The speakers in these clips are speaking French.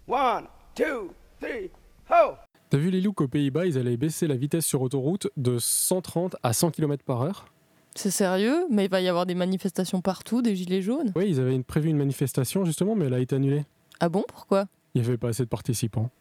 One, two, three, ho! T'as vu les loups qu'aux Pays-Bas, ils allaient baisser la vitesse sur autoroute de 130 à 100 km/h? C'est sérieux? Mais il va y avoir des manifestations partout, des gilets jaunes? Oui, ils avaient prévu une manifestation justement, mais elle a été annulée. Ah bon, pourquoi? Il n'y avait pas assez de participants.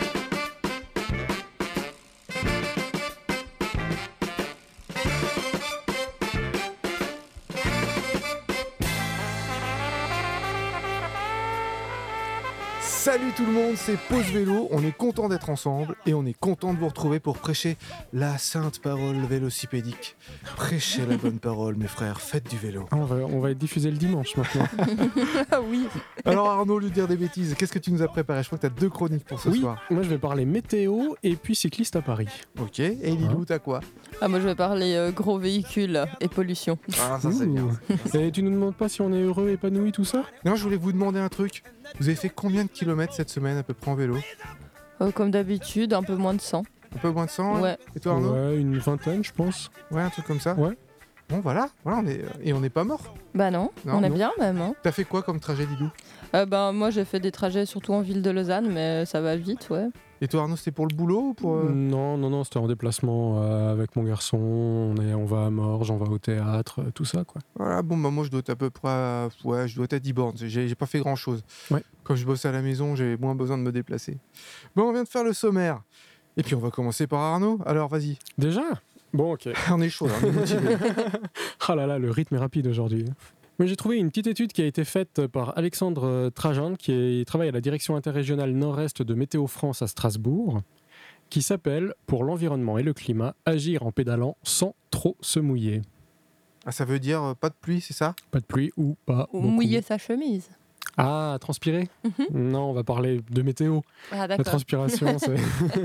Salut tout le monde, c'est Pause Vélo, on est content d'être ensemble et on est content de vous retrouver pour prêcher la sainte parole vélocipédique. Prêchez la bonne parole mes frères, faites du vélo. On va être diffusé le dimanche maintenant. Ah oui. Alors Arnaud, au lieu de dire des bêtises, qu'est-ce que tu nous as préparé? Je crois que tu as 2 chroniques pour ce soir. Moi je vais parler météo et puis cycliste à Paris. Ok, et Lilou, t'as quoi? Ah moi je vais parler gros véhicules et pollution. Ah ça c'est bien. Et tu nous demandes pas si on est heureux, épanoui, tout ça? Non, je voulais vous demander un truc. Vous avez fait combien de kilomètres cette semaine à peu près en vélo? Comme d'habitude, un peu moins de 100. Un peu moins de 100 Ouais. Et toi Arnaud? Ouais, une vingtaine je pense. Ouais, un truc comme ça? Ouais. Bon voilà, on n'est pas mort. Bah non, Non, on est non. bien même. Hein. T'as fait quoi comme trajet Lilou? Moi j'ai fait des trajets surtout en ville de Lausanne, mais ça va vite, ouais. Et toi Arnaud, c'était pour le boulot ou pour... Non, c'était en déplacement avec mon garçon. On va à Morges, on va au théâtre, tout ça quoi. Voilà, bon bah moi je dois être à peu près je dois être à 10 bornes, j'ai pas fait grand chose. Ouais. Quand je bosse à la maison, j'ai moins besoin de me déplacer. Bon, on vient de faire le sommaire. Et puis on va commencer par Arnaud. Alors vas-y. Déjà? Bon ok. On est chaud, là, on est motivé. Ah là là, le rythme est rapide aujourd'hui. Mais j'ai trouvé une petite étude qui a été faite par Alexandre Trajan, qui travaille à la direction interrégionale nord-est de Météo France à Strasbourg, qui s'appelle « Pour l'environnement et le climat, agir en pédalant sans trop se mouiller Ah, ça veut dire pas de pluie, c'est ça? ». Pas de pluie ou pas Ou beaucoup. mouiller sa chemise. Ah, transpirer? Non, on va parler de météo. Ah La d'accord. transpiration, c'est...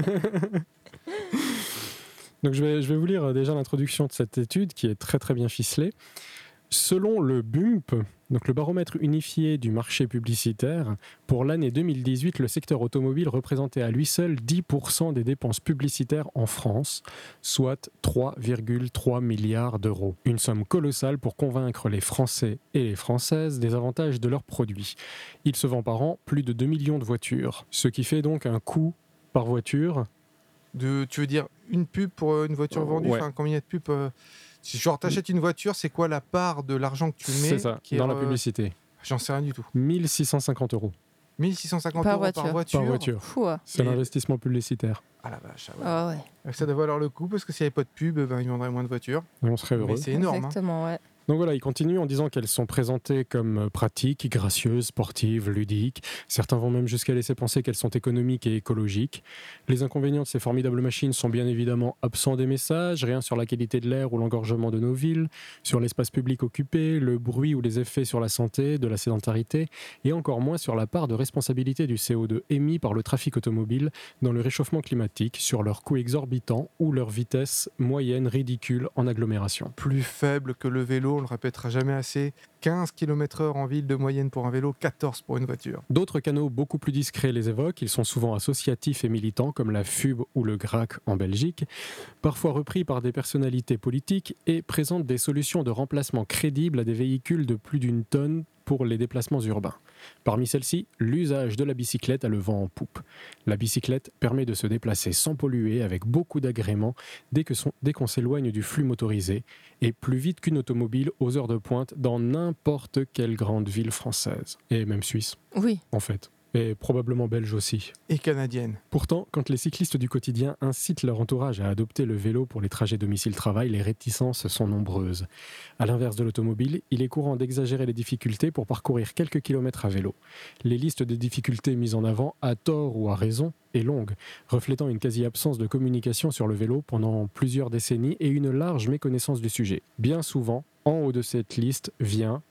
Donc je vais vous lire déjà l'introduction de cette étude qui est très très bien ficelée. Selon le BUMP, donc le baromètre unifié du marché publicitaire, pour l'année 2018, le secteur automobile représentait à lui seul 10% des dépenses publicitaires en France, soit 3,3 milliards d'euros. Une somme colossale pour convaincre les Français et les Françaises des avantages de leurs produits. Il se vend par an plus de 2 millions de voitures, ce qui fait donc un coût par voiture. Tu veux dire une pub pour une voiture vendue? Ouais. Enfin, combien de pubs Si genre t'achètes une voiture, c'est quoi la part de l'argent que tu mets? C'est ça, qui est, dans la publicité. J'en sais rien du tout. 1650 euros 1650 Par euros voiture. par voiture. par voiture. Fou. Ah C'est Et- l'investissement publicitaire. Ah la vache, ah ouais. ouais. Ça doit valoir le coup parce que s'il n'y avait pas de pub, ils vendraient moins de voitures. Et on serait heureux. Mais c'est énorme. Hein. Exactement, ouais. Donc voilà, il continue en disant qu'elles sont présentées comme pratiques, gracieuses, sportives, ludiques. Certains vont même jusqu'à laisser penser qu'elles sont économiques et écologiques. Les inconvénients de ces formidables machines sont bien évidemment absents des messages, rien sur la qualité de l'air ou l'engorgement de nos villes, sur l'espace public occupé, le bruit ou les effets sur la santé, de la sédentarité, et encore moins sur la part de responsabilité du CO2 émis par le trafic automobile dans le réchauffement climatique, sur leur coût exorbitant ou leur vitesse moyenne ridicule en agglomération. Plus faible que le vélo, on le répétera jamais assez. 15 km/h en ville de moyenne pour un vélo, 14 pour une voiture. D'autres canaux beaucoup plus discrets les évoquent, ils sont souvent associatifs et militants comme la FUB ou le GRAC en Belgique, parfois repris par des personnalités politiques et présentent des solutions de remplacement crédibles à des véhicules de plus d'1 tonne pour les déplacements urbains. Parmi celles-ci, l'usage de la bicyclette a le vent en poupe. La bicyclette permet de se déplacer sans polluer avec beaucoup d'agréments dès qu'on s'éloigne du flux motorisé et plus vite qu'une automobile aux heures de pointe dans n'importe quelle grande ville française et même suisse Oui. en fait. Et probablement belge aussi. Et canadienne. Pourtant, quand les cyclistes du quotidien incitent leur entourage à adopter le vélo pour les trajets domicile-travail, les réticences sont nombreuses. À l'inverse de l'automobile, il est courant d'exagérer les difficultés pour parcourir quelques kilomètres à vélo. Les listes de difficultés mises en avant, à tort ou à raison, est longue, reflétant une quasi-absence de communication sur le vélo pendant plusieurs décennies et une large méconnaissance du sujet. Bien souvent, en haut de cette liste vient...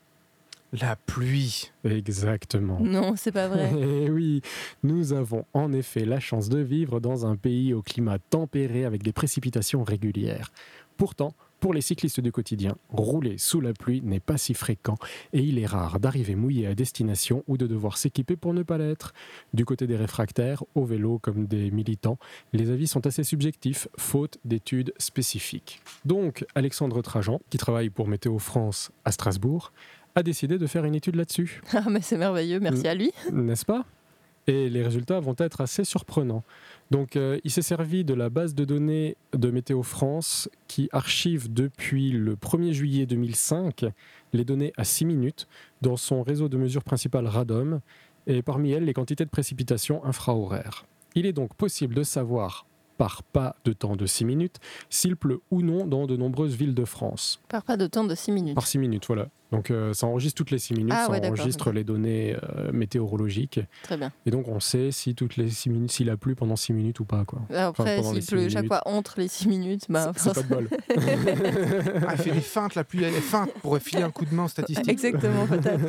La pluie. Exactement. Non, c'est pas vrai. Eh oui, nous avons en effet la chance de vivre dans un pays au climat tempéré avec des précipitations régulières. Pourtant, pour les cyclistes du quotidien, rouler sous la pluie n'est pas si fréquent et il est rare d'arriver mouillé à destination ou de devoir s'équiper pour ne pas l'être. Du côté des réfractaires, au vélo comme des militants, les avis sont assez subjectifs, faute d'études spécifiques. Donc, Alexandre Trajan, qui travaille pour Météo France à Strasbourg, a décidé de faire une étude là-dessus. Ah mais c'est merveilleux, merci à lui. N'est-ce pas ? Et les résultats vont être assez surprenants. Donc, il s'est servi de la base de données de Météo France qui archive depuis le 1er juillet 2005 les données à 6 minutes dans son réseau de mesure principal Radom et parmi elles les quantités de précipitations infrahoraires. Il est donc possible de savoir par pas de temps de 6 minutes s'il pleut ou non dans de nombreuses villes de France. Par pas de temps de 6 minutes. Par 6 minutes, voilà. Donc ça enregistre toutes les 6 minutes, Ah, ça ouais, d'accord, enregistre ok. les données météorologiques. Très bien. Et donc on sait si toutes les 6 minutes, s'il a plu pendant 6 minutes ou pas. Quoi. Après, pendant les s'il 6 pleut chaque minutes. fois entre les 6 minutes, bah, C'est pas de bol. Ah, il fait des feintes, la pluie, elle est feinte pour filer un coup de main statistique. exactement, peut-être.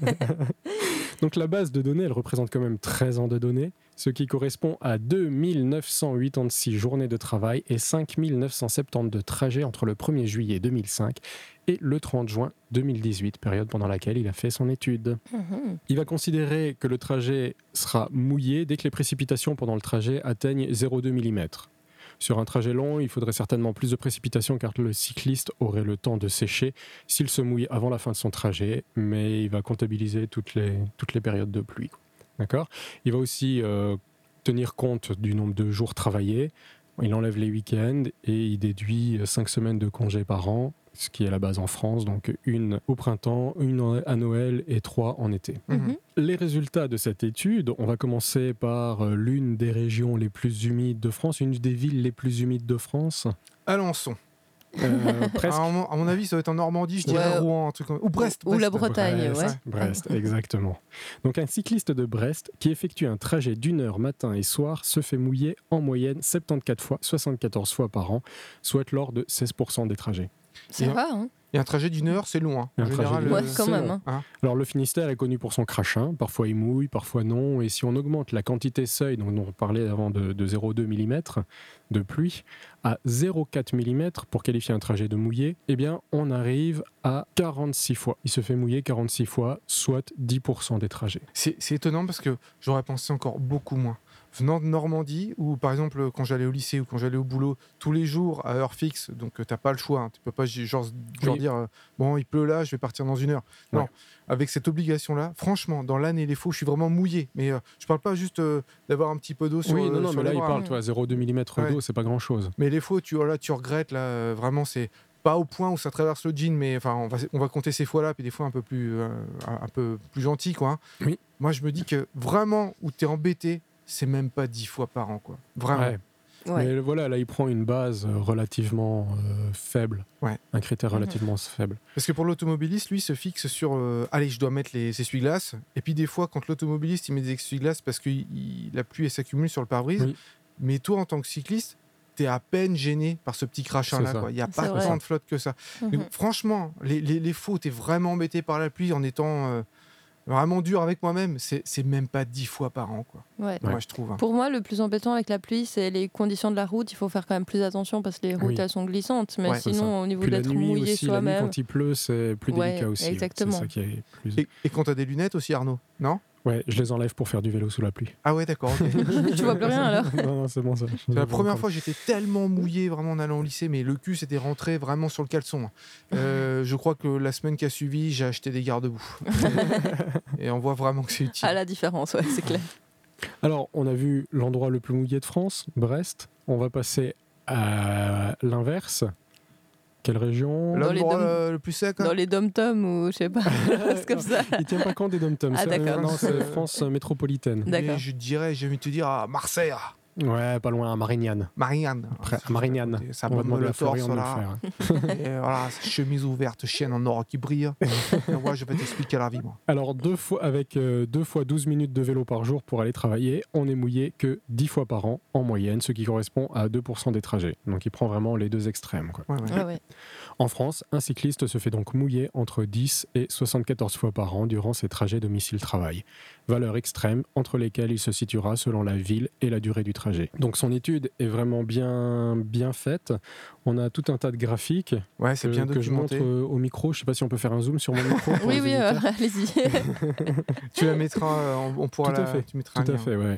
Donc la base de données, elle représente quand même 13 ans de données, ce qui correspond à 2986 journées de travail et 5972 trajets entre le 1er juillet 2005 et le 30 juin 2018, période pendant laquelle il a fait son étude. Mhm. Il va considérer que le trajet sera mouillé dès que les précipitations pendant le trajet atteignent 0,2 mm. Sur un trajet long, il faudrait certainement plus de précipitations car le cycliste aurait le temps de sécher s'il se mouille avant la fin de son trajet, mais il va comptabiliser toutes les périodes de pluie. D'accord ? Il va aussi tenir compte du nombre de jours travaillés, il enlève les week-ends et il déduit 5 semaines de congés par an, ce qui est la base en France, donc une au printemps, une à Noël et 3 en été. Mhm. Les résultats de cette étude, on va commencer par l'une des régions les plus humides de France, une des villes les plus humides de France. Alençon. Presque. À mon avis, ça va être en Normandie, je dirais Ouais. Rouen, un truc comme... Ou Brest. Ou la Brest. Bretagne, Brest, ouais. Brest, exactement. Donc un cycliste de Brest qui effectue un trajet d'1 heure matin et soir se fait mouiller en moyenne 74 fois, 74 fois par an, soit lors de 16% des trajets. Ça va, hein. Et un trajet d'1 heure, c'est long. Hein. Et En un trajet général, d'une Ouais, heure, quand c'est même. long. Hein. Alors le Finistère est connu pour son crachin, parfois il mouille, parfois non, et si on augmente la quantité seuil, dont on parlait avant de 0,2 mm de pluie, à 0,4 mm pour qualifier un trajet de mouillé, eh bien on arrive à 46 fois. Il se fait mouiller 46 fois, soit 10% des trajets. C'est étonnant parce que j'aurais pensé encore beaucoup moins. Venant de Normandie, où par exemple quand j'allais au lycée ou quand j'allais au boulot, tous les jours à heure fixe, donc t'as pas le choix, hein. Tu peux pas genre Oui. dire bon il pleut là, je vais partir dans 1 heure. Non, Ouais. avec cette obligation-là, franchement, dans l'année les faux, je suis vraiment mouillé. Mais je parle pas juste d'avoir un petit peu d'eau sur Oui, non, sur mais là les il bras. parle, toi, 0,2 mm Ouais. d'eau, c'est pas grand-chose. Mais les faux, tu regrettes là, vraiment c'est pas au point où ça traverse le jean, mais enfin on va compter ces fois-là, puis des fois un peu plus gentil quoi. Hein. Oui. Moi je me dis que vraiment où t'es embêté, c'est même pas 10 fois par an quoi. Vraiment. Ouais. Ouais. Mais voilà, là il prend une base relativement faible, Ouais. un critère relativement faible. Parce que pour l'automobiliste, lui, se fixe sur allez, je dois mettre les essuie-glaces. Et puis des fois, quand l'automobiliste il met des essuie-glaces parce que la pluie elle s'accumule sur le pare-brise, Oui. mais toi en tant que cycliste, t'es à peine gêné par ce petit crachin-là. C'est ça. Quoi. Il n'y a C'est pas vrai. tant de flotte que ça. Mhm. Donc, franchement, les faux, t'es vraiment embêté par la pluie en étant vraiment dur avec moi-même. C'est même pas 10 fois par an, quoi. Ouais. Moi, je trouve. Hein. Pour moi, le plus embêtant avec la pluie, c'est les conditions de la route. Il faut faire quand même plus attention parce que les routes, Oui. elles sont glissantes. Mais Ouais, c'est ça. sinon, au niveau Puis la d'être nuit mouillé aussi, la nuit soi-même. quand il pleut, c'est plus Ouais, délicat aussi. exactement. C'est ça qui est plus... Et quand t'as des lunettes aussi, Arnaud, non? Ouais, je les enlève pour faire du vélo sous la pluie. Ah ouais, d'accord. ok. Tu vois plus rien alors. Non, c'est bon ça. C'est la première fois que j'étais tellement mouillé vraiment en allant au lycée, mais le cul s'était rentré vraiment sur le caleçon. Je crois que la semaine qui a suivi, j'ai acheté des garde-boue. Et on voit vraiment que c'est utile. À la différence, ouais, c'est clair. Alors, on a vu l'endroit le plus mouillé de France, Brest. On va passer à l'inverse. Quelle région Dans les L'endroit dom- le plus sec. Hein. Dans les dom-toms ou je sais pas, c'est comme ça. Il tient pas compte des dom-toms. Ah, d'accord. Non, c'est France métropolitaine. D'accord. Mais je dirais, j'ai envie de te dire à Marseille, Ouais, pas loin, à Marignane. Marianne. Après, à Marignane. Ça On va bombe demander le à Florian torse de le là. faire. Et voilà, chemise ouverte, chienne en or qui brille. Et moi, je vais t'expliquer la vie, moi. Alors, avec 2 fois 12 minutes de vélo par jour pour aller travailler, on est mouillé que 10 fois par an en moyenne, ce qui correspond à 2% des trajets. Donc, il prend vraiment les deux extrêmes, quoi. Ouais, ouais. Ouais, ouais. En France, un cycliste se fait donc mouiller entre 10 et 74 fois par an durant ses trajets domicile-travail. Valeurs extrêmes entre lesquelles il se situera selon la ville et la durée du trajet. Donc son étude est vraiment bien faite. On a tout un tas de graphiques Ouais, c'est bien que je montre documenté. au micro. Je ne sais pas si on peut faire un zoom sur mon micro. pour Oui, les oui, auditeurs. allez-y. Tu la mettras, on pourra Tout à la... fait. Tu mettras Tout un à lien. fait, ouais.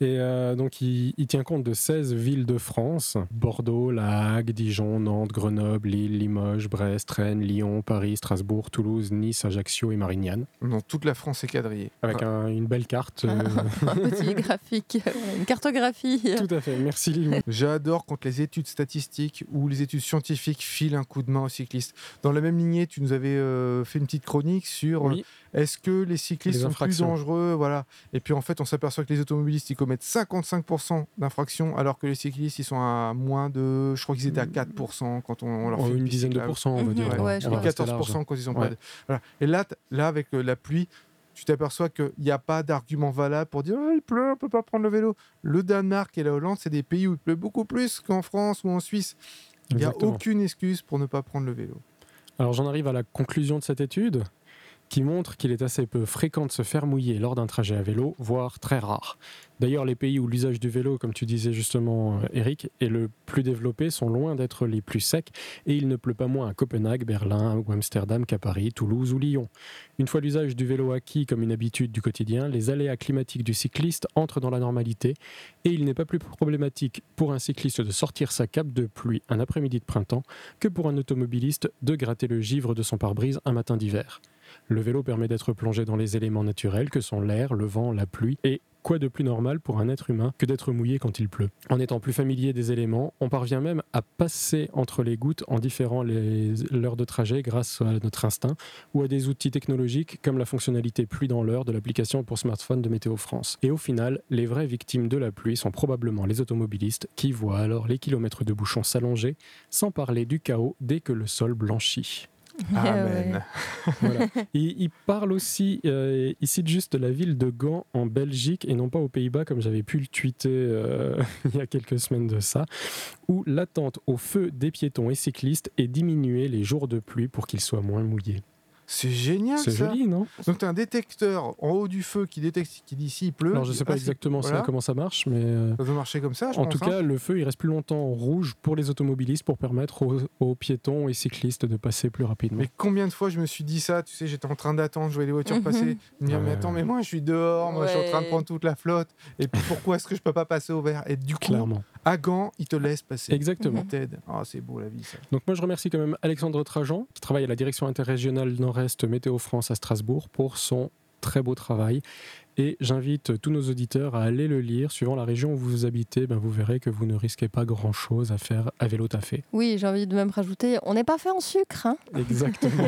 Et donc, il tient compte de 16 villes de France: Bordeaux, La Hague, Dijon, Nantes, Grenoble, Lille, Limoges, Brest, Rennes, Lyon, Paris, Strasbourg, Toulouse, Nice, Ajaccio et Marignane. Non, toute la France est quadrillée. Avec une belle carte. Un petit graphique, une cartographie. Tout à fait, merci Lilou. J'adore quand les études statistiques ou les études scientifiques filent un coup de main aux cyclistes. Dans la même lignée, tu nous avais fait une petite chronique sur Oui. est-ce que les cyclistes Les sont plus infractions. dangereux, voilà. Et puis en fait, on s'aperçoit que les automobilistes ils commettent 55% d'infractions, alors que les cyclistes ils sont à moins de, je crois qu'ils étaient à 4% quand on leur fait Une une dizaine de cyclable. pourcents, on va dire. Ouais, je On va crois. rester large. 14% quand ils ont Ouais. pas de... Voilà. Et là, avec la pluie, tu t'aperçois qu'il n'y a pas d'argument valable pour dire il pleut, on ne peut pas prendre le vélo. Le Danemark et la Hollande, c'est des pays où il pleut beaucoup plus qu'en France ou en Suisse. Il n'y a Exactement. aucune excuse pour ne pas prendre le vélo. Alors j'en arrive à la conclusion de cette étude, qui montre qu'il est assez peu fréquent de se faire mouiller lors d'un trajet à vélo, voire très rare. D'ailleurs, les pays où l'usage du vélo, comme tu disais justement Eric, est le plus développé sont loin d'être les plus secs, et il ne pleut pas moins à Copenhague, Berlin ou Amsterdam qu'à Paris, Toulouse ou Lyon. Une fois l'usage du vélo acquis comme une habitude du quotidien, les aléas climatiques du cycliste entrent dans la normalité, et il n'est pas plus problématique pour un cycliste de sortir sa cape de pluie un après-midi de printemps que pour un automobiliste de gratter le givre de son pare-brise un matin d'hiver. Le vélo permet d'être plongé dans les éléments naturels que sont l'air, le vent, la pluie, et quoi de plus normal pour un être humain que d'être mouillé quand il pleut. En étant plus familier des éléments, on parvient même à passer entre les gouttes en différant l'heure de trajet grâce à notre instinct ou à des outils technologiques comme la fonctionnalité pluie dans l'heure de l'application pour smartphone de Météo France. Et au final, les vraies victimes de la pluie sont probablement les automobilistes qui voient alors les kilomètres de bouchons s'allonger, sans parler du chaos dès que le sol blanchit. Amen. Voilà. Il parle aussi, il cite juste la ville de Gand en Belgique et non pas aux Pays-Bas comme j'avais pu le tweeter il y a quelques semaines de ça, où l'attente au feu des piétons et cyclistes est diminuée les jours de pluie pour qu'ils soient moins mouillés. C'est génial C'est ça. joli, non? Donc tu as un détecteur en haut du feu qui détecte, qui dit s'il pleut. Alors je sais pas exactement voilà. comment ça marche, mais Ça doit marcher comme ça, je en pense. tout cas, le feu il reste plus longtemps en rouge pour les automobilistes pour permettre aux piétons et cyclistes de passer plus rapidement. Mais combien de fois je me suis dit ça, tu sais, j'étais en train d'attendre, je voyais les voitures passer, me dire, mais attends, mais moi je suis dehors, moi je suis en train de prendre toute la flotte, et puis pourquoi est-ce que je peux pas passer au vert? Et du coup, Clairement. à Gand, ils te laissent passer. Exactement. Ils t'aident. Ah, c'est beau la vie ça. Donc moi je remercie quand même Alexandre Trajan qui travaille à la direction interrégionale Nord-Est Météo France à Strasbourg pour son très beau travail. Et j'invite tous nos auditeurs à aller le lire. Suivant la région où vous habitez, vous verrez que vous ne risquez pas grand-chose à faire à vélo taffé. Oui, j'ai envie de même rajouter, on n'est pas fait en sucre. Hein. Exactement.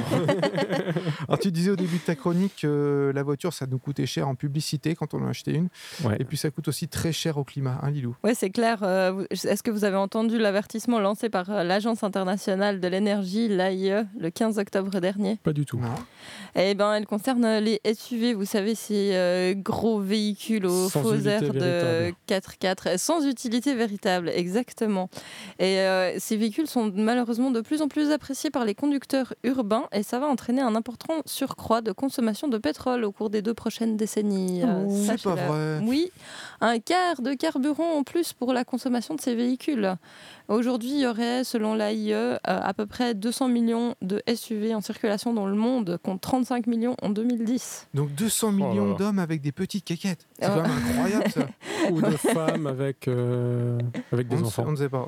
Alors tu disais au début de ta chronique que la voiture ça nous coûtait cher en publicité quand on en achetait une, Ouais. et puis ça coûte aussi très cher au climat, hein Lilou? Oui, c'est clair. Est-ce que vous avez entendu l'avertissement lancé par l'Agence internationale de l'énergie, l'AIE, le 15 octobre dernier? Pas du tout. Non. Eh ben, elle concerne les SUV, vous savez, ces gros véhicules aux Sans faux utilité airs de véritable. 4x4, sans utilité véritable, exactement. Et ces véhicules sont malheureusement de plus en plus appréciés par les conducteurs urbains et ça va entraîner un important surcroît de consommation de pétrole au cours des 2 prochaines décennies. C'est pas Sachez-le. vrai. Oui, un quart de carburant en plus pour la consommation de ces véhicules. Aujourd'hui, il y aurait, selon l'AIE, à peu près 200 millions de SUV en circulation dans le monde, contre 35 millions en 2010. Donc 200 là millions là. d'hommes avec des petites caquettes. C'est quand même incroyable ça. Ou de femmes avec des enfants. On ne sait pas.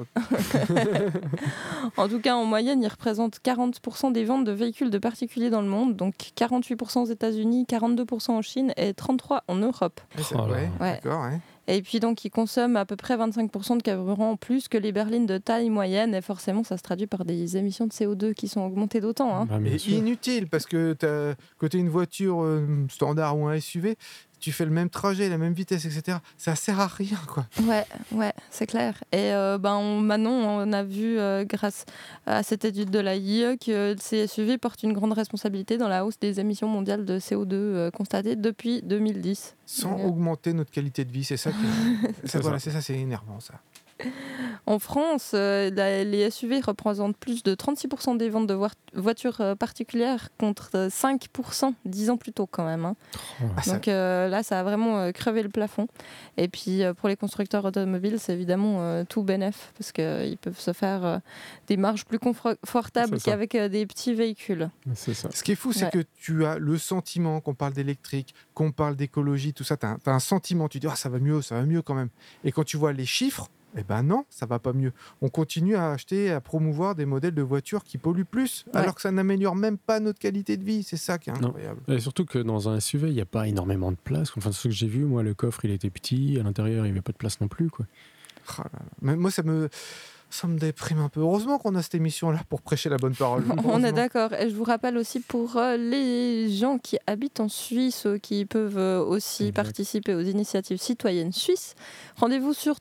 En tout cas, en moyenne, ils représentent 40% des ventes de véhicules de particuliers dans le monde, donc 48% aux États-Unis, 42% en Chine et 33% en Europe. Ouais, Oh là. ouais, Ouais. d'accord. Ouais. Et puis donc, ils consomment à peu près 25% de carburant en plus que les berlines de taille moyenne, et forcément, ça se traduit par des émissions de CO2 qui sont augmentées d'autant. Hein. Bien Et sûr. inutile parce que côté une voiture standard ou un SUV, tu fais le même trajet, la même vitesse, etc. Ça sert à rien, quoi. Ouais, c'est clair. Et maintenant, on a vu, grâce à cette étude de l'AIE, que ces SUV portent une grande responsabilité dans la hausse des émissions mondiales de CO2 constatées depuis 2010. Sans Ouais. augmenter notre qualité de vie, c'est ça qui C'est voilà, ça. c'est ça, c'est énervant ça. En France, les SUV représentent plus de 36% des ventes de voitures particulières contre 5% 10 ans plus tôt quand même. Hein. Ah, ça- Donc là, ça a vraiment crevé le plafond. Et puis pour les constructeurs automobiles, c'est évidemment tout bénef parce qu'ils peuvent se faire des marges plus confortables C'est ça. qu'avec des petits véhicules. C'est ça. Ce qui est fou, c'est Ouais. que tu as le sentiment qu'on parle d'électrique, qu'on parle d'écologie, tout ça, tu as un sentiment, tu dis ça va mieux quand même. Et quand tu vois les chiffres, eh ben non, ça va pas mieux. On continue à acheter, à promouvoir des modèles de voitures qui polluent plus, alors que ça n'améliore même pas notre qualité de vie. C'est ça qui est incroyable. Et surtout que dans un SUV, il n'y a pas énormément de place. Enfin, ce que j'ai vu, moi, le coffre, il était petit, à l'intérieur, il n'y avait pas de place non plus, quoi. Oh là là. Mais moi, ça me déprime un peu. Heureusement qu'on a cette émission-là pour prêcher la bonne parole. On est d'accord. Et je vous rappelle aussi pour les gens qui habitent en Suisse, qui peuvent aussi participer aux initiatives citoyennes suisses, rendez-vous sur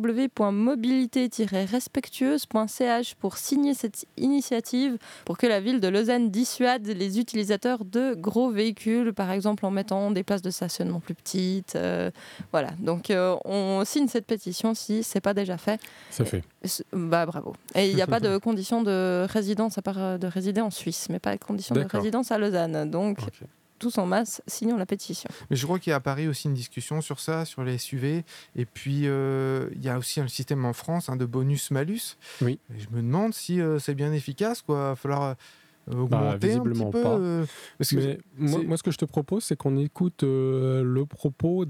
www.mobilité-respectueuse.ch pour signer cette initiative pour que la ville de Lausanne dissuade les utilisateurs de gros véhicules, par exemple en mettant des places de stationnement plus petites. Voilà. Donc on signe cette pétition si ce n'est pas déjà fait. C'est fait. Bravo. Et il n'y a pas de condition de résidence à part de résider en Suisse, mais pas de condition de résidence à Lausanne. Donc, tous en masse, signons la pétition. Mais je crois qu'il y a à Paris aussi une discussion sur ça, sur les SUV. Et puis, il y a aussi un système en France de bonus-malus. Oui. Et je me demande si c'est bien efficace, quoi. Il va falloir augmenter un petit peu. Pas. Mais moi, ce que je te propose, c'est qu'on écoute le propos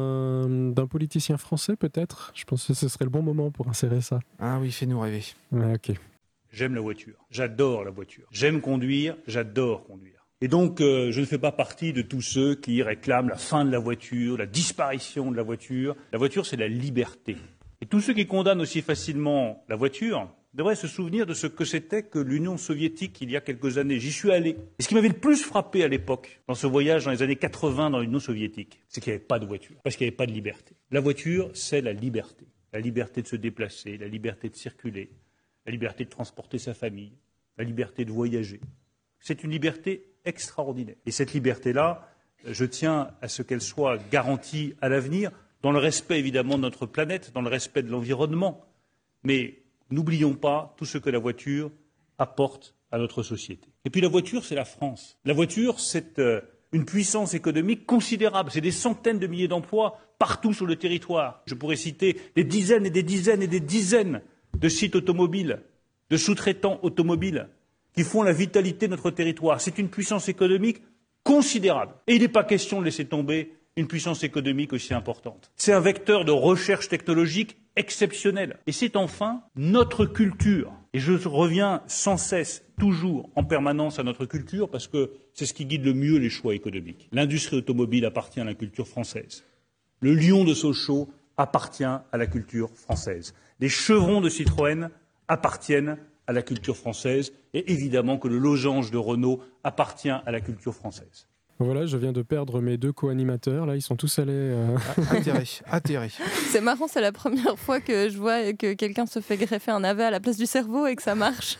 d'un politicien français, peut-être. Je pense que ce serait le bon moment pour insérer ça. Ah oui, fais-nous rêver. Ok. J'aime la voiture, j'adore la voiture. J'aime conduire, j'adore conduire. Et donc, je ne fais pas partie de tous ceux qui réclament la fin de la voiture, la disparition de la voiture. La voiture, c'est la liberté. Et tous ceux qui condamnent aussi facilement la voiture devraient se souvenir de ce que c'était que l'Union soviétique il y a quelques années. J'y suis allé. Et ce qui m'avait le plus frappé à l'époque, dans ce voyage dans les années 80 dans l'Union soviétique, c'est qu'il n'y avait pas de voiture, parce qu'il n'y avait pas de liberté. La voiture, c'est la liberté. La liberté de se déplacer, la liberté de circuler, la liberté de transporter sa famille, la liberté de voyager. C'est une liberté extraordinaire. Et cette liberté-là, je tiens à ce qu'elle soit garantie à l'avenir, dans le respect évidemment de notre planète, dans le respect de l'environnement. Mais n'oublions pas tout ce que la voiture apporte à notre société. Et puis la voiture, c'est la France. La voiture, c'est une puissance économique considérable. C'est des centaines de milliers d'emplois partout sur le territoire. Je pourrais citer des dizaines et des dizaines et des dizaines de sites automobiles, de sous-traitants automobiles, qui font la vitalité de notre territoire. C'est une puissance économique considérable. Et il n'est pas question de laisser tomber une puissance économique aussi importante. C'est un vecteur de recherche technologique exceptionnel. Et c'est enfin notre culture. Et je reviens sans cesse, toujours, en permanence à notre culture, parce que c'est ce qui guide le mieux les choix économiques. L'industrie automobile appartient à la culture française. Le lion de Sochaux appartient à la culture française. Les chevrons de Citroën appartiennent à la culture française. Et évidemment que le losange de Renault appartient à la culture française. Voilà, je viens de perdre mes deux co-animateurs. Là, ils sont tous allés... Atterré. C'est marrant, c'est la première fois que je vois que quelqu'un se fait greffer un navet à la place du cerveau et que ça marche.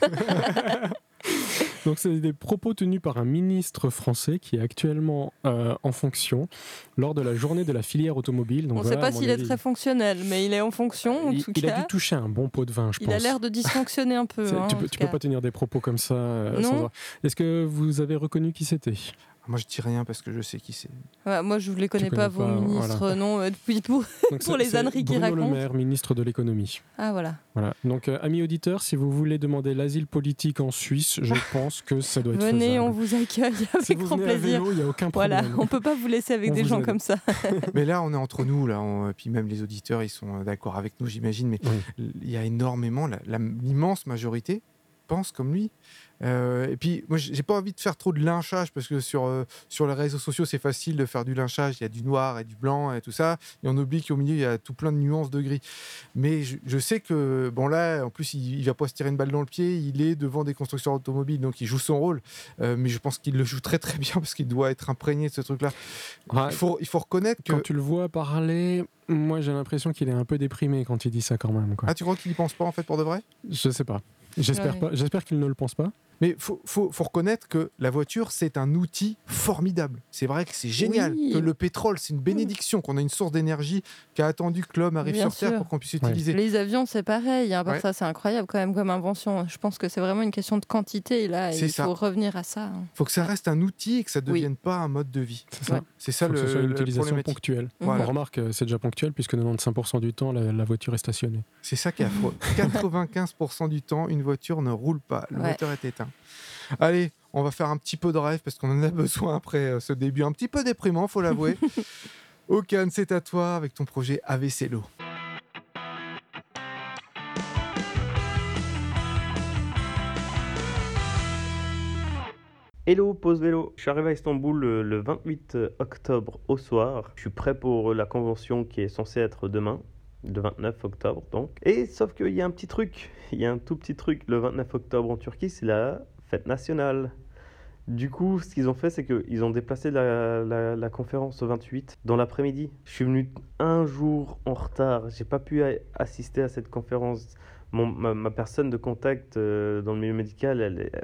Donc, c'est des propos tenus par un ministre français qui est actuellement en fonction lors de la journée de la filière automobile. Donc, on ne sait pas s'il est très fonctionnel, mais il est en fonction, en tout cas. Il a dû toucher un bon pot de vin, je pense. Il a l'air de dysfonctionner un peu. Tu peux pas tenir des propos comme ça, Sandra. Est-ce que vous avez reconnu qui c'était ? Moi, je dis rien parce que je sais qui c'est. Ouais, moi, je ne les connais pas, vos ministres, voilà. Non, pour les âneries qu'ils racontent. Bruno Le Maire, ministre de l'économie. Ah, voilà. Donc, amis auditeurs, si vous voulez demander l'asile politique en Suisse, je pense que ça doit être faisable. Venez, on vous accueille avec grand plaisir. À vélo, il n'y a aucun problème. Voilà, on ne peut pas vous laisser avec des gens comme ça. Mais là, on est entre nous, là, puis même les auditeurs, ils sont d'accord avec nous, j'imagine, mais il y a énormément, l'immense majorité pense comme lui. Et puis, moi, j'ai pas envie de faire trop de lynchage parce que sur les réseaux sociaux, c'est facile de faire du lynchage. Il y a du noir et du blanc et tout ça. Et on oublie qu'au milieu, il y a tout plein de nuances de gris. Mais je sais que, bon, là, en plus, il va pas se tirer une balle dans le pied. Il est devant des constructeurs automobiles, donc il joue son rôle. Mais je pense qu'il le joue très, très bien parce qu'il doit être imprégné de ce truc-là. Il faut reconnaître que. Quand tu le vois parler, moi, j'ai l'impression qu'il est un peu déprimé quand il dit ça quand même, quoi. Ah, tu crois qu'il y pense pas, en fait, pour de vrai ? Je sais pas. J'espère qu'il ne le pense pas. Mais faut reconnaître que la voiture, c'est un outil formidable. C'est vrai que c'est génial, que le pétrole, c'est une bénédiction, qu'on a une source d'énergie qui a attendu que l'homme arrive sur Terre pour qu'on puisse utiliser. Les avions, c'est pareil. Ça, c'est incroyable quand même comme invention. Je pense que c'est vraiment une question de quantité. Là, il faut revenir à ça. Il faut que ça reste un outil et que ça ne devienne pas un mode de vie. C'est ça que ce soit une utilisation ponctuelle. Voilà. On remarque, c'est déjà ponctuel puisque 95% du temps, la voiture est stationnée. C'est ça qui est affreux. 95% du temps, une voiture ne roule pas. Le moteur est éteint. Allez, on va faire un petit peu de rêve parce qu'on en a besoin après ce début un petit peu déprimant, faut l'avouer. Okan, c'est à toi avec ton projet AVClo. Hello, pause vélo. Je suis arrivé à Istanbul le 28 octobre au soir. Je suis prêt pour la convention qui est censée être demain, le 29 octobre donc. Et sauf qu'il y a un petit truc, il y a un tout petit truc. Le 29 octobre en Turquie, c'est la fête nationale. Du coup, ce qu'ils ont fait, c'est qu'ils ont déplacé la conférence au 28 dans l'après-midi. Je suis venu un jour en retard. J'ai pas pu assister à cette conférence. Ma personne de contact dans le milieu médical,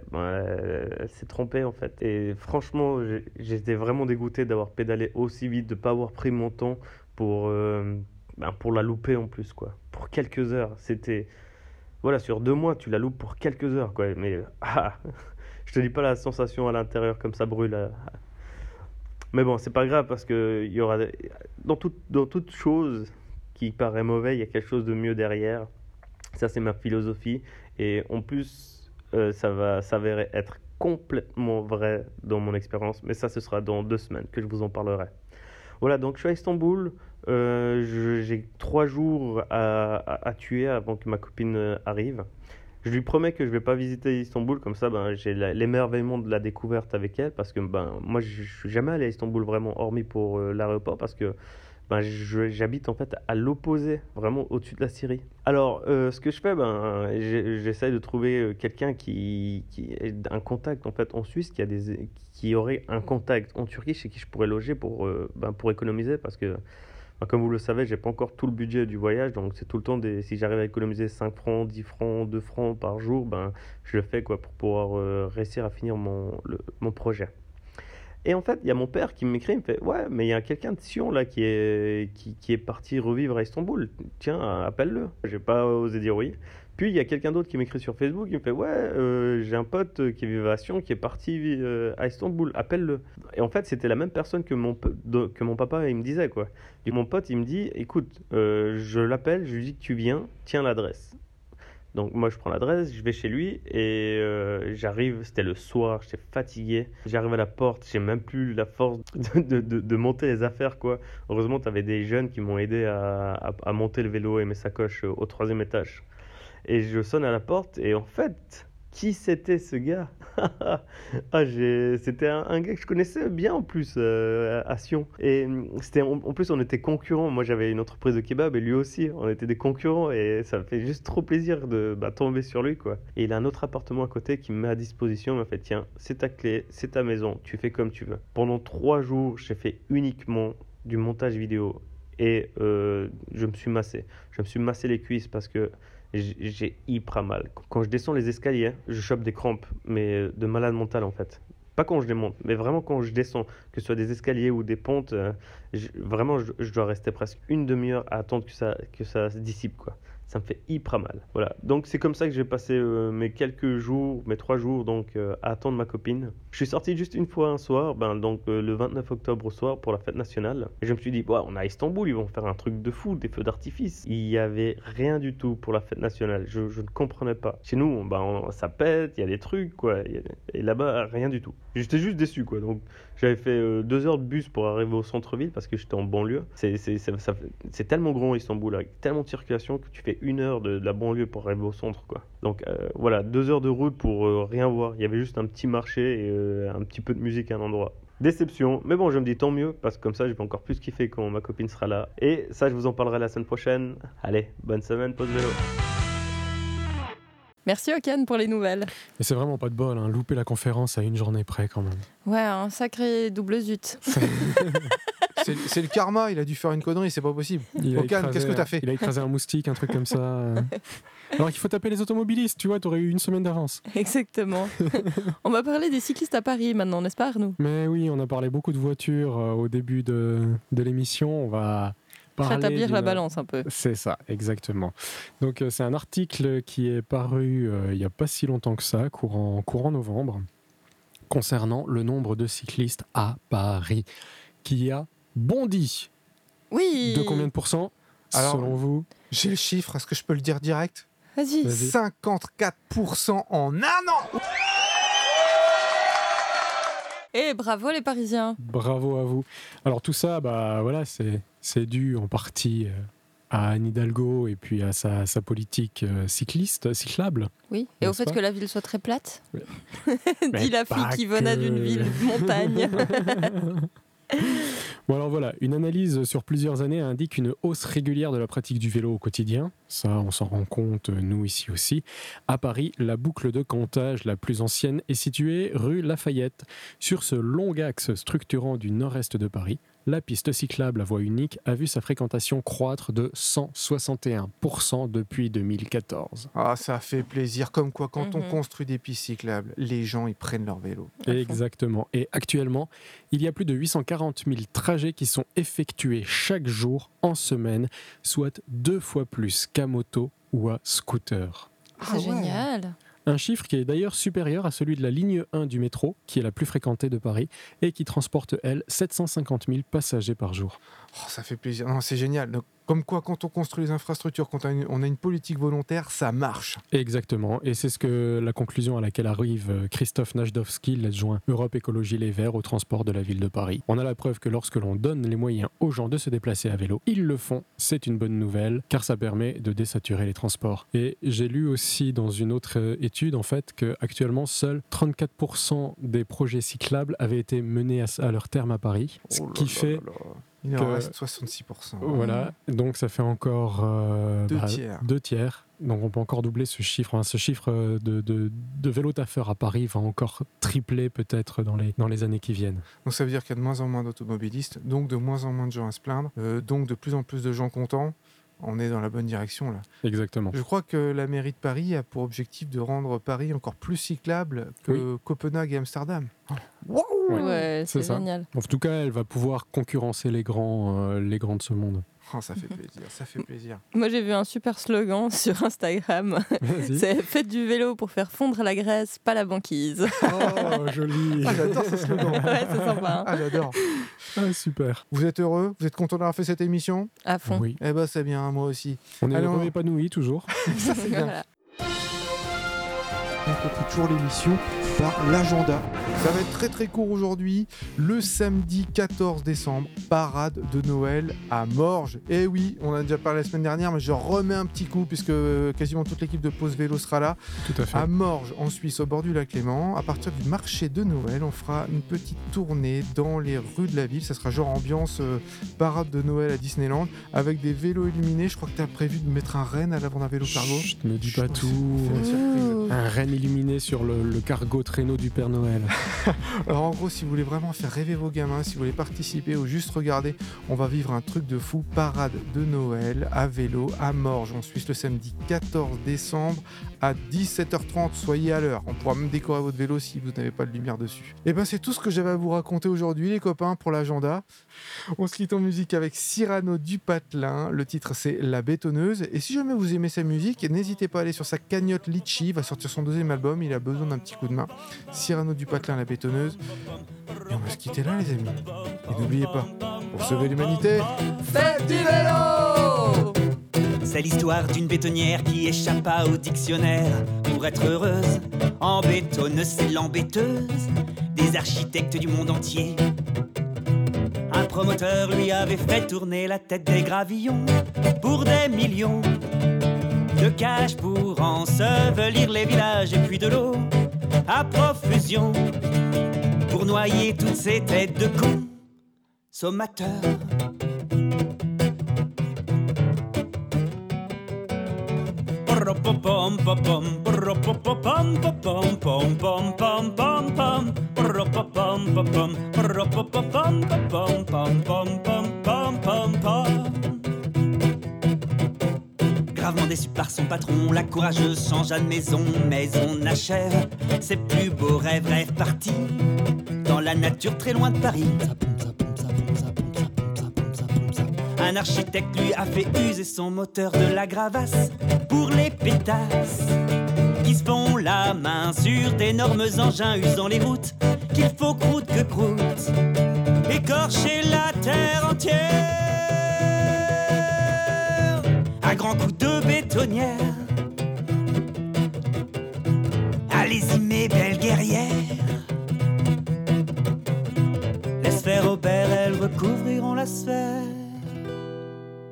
elle s'est trompée en fait. Et franchement, j'étais vraiment dégoûté d'avoir pédalé aussi vite, de ne pas avoir pris mon temps pour la louper en plus, quoi. Pour quelques heures. C'était... Voilà, sur 2 mois, tu la loupes pour quelques heures, quoi. Mais je te dis pas la sensation à l'intérieur comme ça brûle. Mais bon, c'est pas grave parce que il y aura... Dans toute chose qui paraît mauvaise, il y a quelque chose de mieux derrière. Ça, c'est ma philosophie. Et en plus, ça va s'avérer être complètement vrai dans mon expérience. Mais ça, ce sera dans 2 semaines que je vous en parlerai. Voilà, donc je suis à Istanbul. J'ai 3 jours à tuer avant que ma copine arrive. Je lui promets que je ne vais pas visiter Istanbul. Comme ça, j'ai l'émerveillement de la découverte avec elle. Parce que moi, je ne suis jamais allé à Istanbul vraiment, hormis pour l'aéroport. Parce que j'habite en fait à l'opposé, vraiment au-dessus de la Syrie. Alors, ce que je fais, j'essaie de trouver quelqu'un qui a un contact en fait en Suisse, qui aurait un contact en Turquie chez qui je pourrais loger pour économiser, parce que comme vous le savez, j'ai pas encore tout le budget du voyage, donc c'est tout le temps si j'arrive à économiser 5 francs, 10 francs, 2 francs par jour, je le fais quoi pour pouvoir réussir à finir mon projet. Et en fait, il y a mon père qui m'écrit, il me fait « Ouais, mais il y a quelqu'un de Sion là qui est parti revivre à Istanbul. Tiens, appelle-le. » J'ai pas osé dire oui. Puis il y a quelqu'un d'autre qui m'écrit sur Facebook, il me fait « Ouais, j'ai un pote qui vit à Sion qui est parti à Istanbul. Appelle-le. » Et en fait, c'était la même personne que mon papa il me disait quoi. Et mon pote, il me dit « Écoute, je l'appelle, je lui dis que tu viens, tiens l'adresse. » Donc moi je prends l'adresse, je vais chez lui et j'arrive, c'était le soir, j'étais fatigué. J'arrive à la porte, j'ai même plus la force de monter les affaires quoi. Heureusement tu avais des jeunes qui m'ont aidé à monter le vélo et mes sacoches au 3e étage. Et je sonne à la porte et en fait, qui c'était ce gars? C'était un gars que je connaissais bien en plus à Sion. Et en plus on était concurrents. Moi j'avais une entreprise de kebab et lui aussi. On était des concurrents et ça me fait juste trop plaisir de tomber sur lui quoi. Et il a un autre appartement à côté qui me met à disposition. Il m'a fait tiens, c'est ta clé, c'est ta maison, tu fais comme tu veux. Pendant 3 jours, j'ai fait uniquement du montage vidéo et je me suis massé. Je me suis massé les cuisses parce que j'ai hyper mal. Quand je descends les escaliers, je chope des crampes, mais de malade mental en fait. Pas quand je les monte, mais vraiment quand je descends, que ce soit des escaliers ou des pentes, je dois rester presque une demi-heure à attendre que ça se dissipe quoi. Ça me fait hyper mal. Voilà. Donc c'est comme ça que j'ai passé mes 3 jours donc à attendre ma copine. Je suis sorti juste une fois un soir, le 29 octobre au soir pour la fête nationale. Et je me suis dit, on est à Istanbul, ils vont faire un truc de fou, des feux d'artifice. Il n'y avait rien du tout pour la fête nationale. Je ne comprenais pas. Chez nous, ça pète, il y a des trucs quoi. Et là-bas, rien du tout. J'étais juste déçu quoi. Donc j'avais fait 2 heures de bus pour arriver au centre-ville parce que j'étais en banlieue. C'est tellement grand Istanbul, avec tellement de circulation que tu fais 1 heure de la banlieue pour arriver au centre quoi. Donc voilà, 2 heures de route pour rien voir. Il y avait juste un petit marché et un petit peu de musique à un endroit. Déception, mais bon, je me dis tant mieux parce que comme ça je vais encore plus kiffer quand ma copine sera là. Et ça, je vous en parlerai la semaine prochaine. Allez, bonne semaine, pause vélo. Merci Okan pour les nouvelles. Mais c'est vraiment pas de bol, hein. Louper la conférence à 1 journée près quand même. Ouais, un sacré double zut. C'est le karma, il a dû faire une connerie, c'est pas possible. Okan, qu'est-ce que t'as fait? Il a écrasé un moustique, un truc comme ça. Alors qu'il faut taper les automobilistes, tu vois, t'aurais eu 1 semaine d'avance. Exactement. On va parler des cyclistes à Paris maintenant, n'est-ce pas Arnaud? Mais oui, on a parlé beaucoup de voitures au début de l'émission. On va rétablir la balance un peu. C'est ça, exactement. Donc c'est un article qui est paru il n'y a pas si longtemps que ça, courant novembre, concernant le nombre de cyclistes à Paris, qui a bondi. Oui. De combien de pourcents, selon vous? J'ai le chiffre, est-ce que je peux le dire direct? Vas-y. 54% en 1 an. Et bravo les Parisiens. Bravo à vous. Alors tout ça, voilà, c'est dû en partie à Anne Hidalgo et puis à sa politique cyclable. Oui, et au N'est-ce fait pas que la ville soit très plate. Mais Dit la fille pas qui venait que. d'une ville montagne. Bon alors voilà, une analyse sur plusieurs années indique une hausse régulière de la pratique du vélo au quotidien. Ça, on s'en rend compte, nous ici aussi. À Paris, la boucle de Cantage la plus ancienne est située rue Lafayette. Sur ce long axe structurant du nord-est de Paris, la piste cyclable à voie unique a vu sa fréquentation croître de 161% depuis 2014. Ah, ça fait plaisir. Comme quoi, quand on Mhm. construit des pistes cyclables, les gens, ils prennent leur vélo. À fond. Exactement. Et actuellement, il y a plus de 840 000 trajets qui sont effectués chaque jour en semaine, soit 2 fois plus qu'à moto ou à scooter. C'est génial. Un chiffre qui est d'ailleurs supérieur à celui de la ligne 1 du métro, qui est la plus fréquentée de Paris, et qui transporte, elle, 750 000 passagers par jour. Oh, ça fait plaisir. Non, c'est génial. Donc, comme quoi, quand on construit les infrastructures, quand on a une politique volontaire, ça marche. Exactement, et c'est la conclusion à laquelle arrive Christophe Najdowski, l'adjoint Europe Écologie Les Verts au transport de la ville de Paris. On a la preuve que lorsque l'on donne les moyens aux gens de se déplacer à vélo, ils le font. C'est une bonne nouvelle, car ça permet de désaturer les transports. Et j'ai lu aussi dans une autre étude, en fait, qu'actuellement, seuls 34% des projets cyclables avaient été menés à leur terme à Paris, ce Oh là qui là fait... là là. Il en que- reste 66%. Voilà, donc ça fait encore Deux tiers. 2 tiers. Donc on peut encore doubler ce chiffre. Hein. Ce chiffre de vélo-taffeurs à Paris va encore tripler peut-être dans les années qui viennent. Donc ça veut dire qu'il y a de moins en moins d'automobilistes, donc de moins en moins de gens à se plaindre, donc de plus en plus de gens contents. On est dans la bonne direction là. Exactement. Je crois que la mairie de Paris a pour objectif de rendre Paris encore plus cyclable que Copenhague et Amsterdam. Waouh! Ouais, c'est ça. génial. En tout cas, elle va pouvoir concurrencer les grands de ce monde. Oh, ça fait plaisir, ça fait plaisir. Moi, j'ai vu un super slogan sur Instagram. Vas-y. C'est « Faites du vélo pour faire fondre la graisse, pas la banquise Oh, joli. Ah, j'adore ce slogan. » Ouais, c'est sympa. Hein. Ah, j'adore. Ah, super. Vous êtes heureux? Vous êtes content d'avoir fait cette émission? À fond. Oui. Eh ben, c'est bien, moi aussi. On est Allez, heureux on- épanoui toujours. Ça, c'est bien. Voilà. On conclut toujours l'émission par l'agenda. Ça va être très très court aujourd'hui. Le samedi 14 décembre, parade de Noël à Morges. Et oui, on a déjà parlé la semaine dernière, mais je remets un petit coup puisque quasiment toute l'équipe de Pause Vélo sera là. Tout à fait. À Morges, en Suisse, au bord du lac Léman. À partir du marché de Noël, on fera une petite tournée dans les rues de la ville. Ça sera genre ambiance parade de Noël à Disneyland avec des vélos illuminés. Je crois que tu as prévu de mettre un renne à l'avant d'un vélo cargo. Chut, ne dis pas Chut, tout. c'est une surprise. Ouh. Un renne illuminé sur le cargo traîneau du Père Noël. Alors en gros, si vous voulez vraiment faire rêver vos gamins, si vous voulez participer ou juste regarder, on va vivre un truc de fou. Parade de Noël à vélo à Morges en Suisse le samedi 14 décembre à 17h30. Soyez à l'heure. On pourra même décorer votre vélo si vous n'avez pas de lumière dessus. Et ben c'est tout ce que j'avais à vous raconter aujourd'hui les copains pour l'agenda. On se quitte en musique avec Cyrano du Patelin. Le titre c'est La Bétonneuse. Et si jamais vous aimez sa musique, n'hésitez pas à aller sur sa cagnotte Litchi. Il va sortir son deuxième album. Il a besoin d'un petit coup de main. Cyrano du Patelin, La Bétonneuse. Et on va se quitter là les amis. Et n'oubliez pas, pour sauver l'humanité, Faites du vélo! C'est l'histoire d'une bétonnière qui échappa au dictionnaire. Pour être heureuse, en bétonneuse, c'est l'embêteuse des architectes du monde entier. Un promoteur lui avait fait tourner la tête des gravillons pour des millions de cash pour ensevelir les villages et puis de l'eau à profusion pour noyer toutes ces têtes de consommateurs. Gravement déçu par son patron, la courageuse changea de maison, mais on achève ses plus beaux rêves, rêve partis dans la nature très loin de Paris. Un architecte lui a fait user son moteur de la gravasse pour les pétasses qui se font la main sur d'énormes engins usant les routes qu'il faut croûte que croûte écorcher la terre entière à grands coups de bétonnière. Allez-y